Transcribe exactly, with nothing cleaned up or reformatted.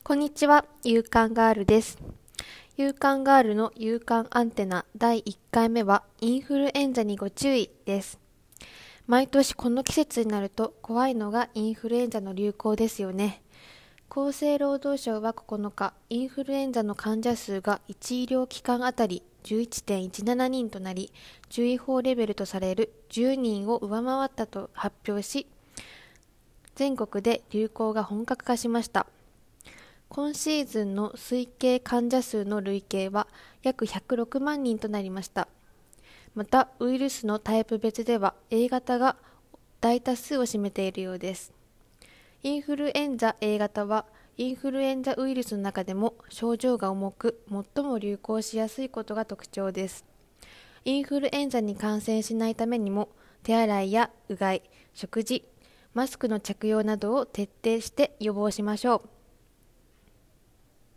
こんにちは、夕刊ガールです。夕刊ガールの夕刊アンテナだいいっかいめはインフルエンザにご注意です。毎年この季節になると怖いのがインフルエンザの流行ですよね。厚生労働省はここのか、インフルエンザの患者数がいち医療機関あたり じゅういってんいちななにんとなり、注意報レベルとされるじゅうにんを上回ったと発表し、全国で流行が本格化しました。今シーズンの推計患者数の累計は約ひゃくろくまんにんとなりました。また、ウイルスのタイプ別では エー 型が大多数を占めているようです。インフルエンザ エー 型はインフルエンザウイルスの中でも症状が重く、最も流行しやすいことが特徴です。インフルエンザに感染しないためにも、手洗いやうがい、食事、マスクの着用などを徹底して予防しましょう。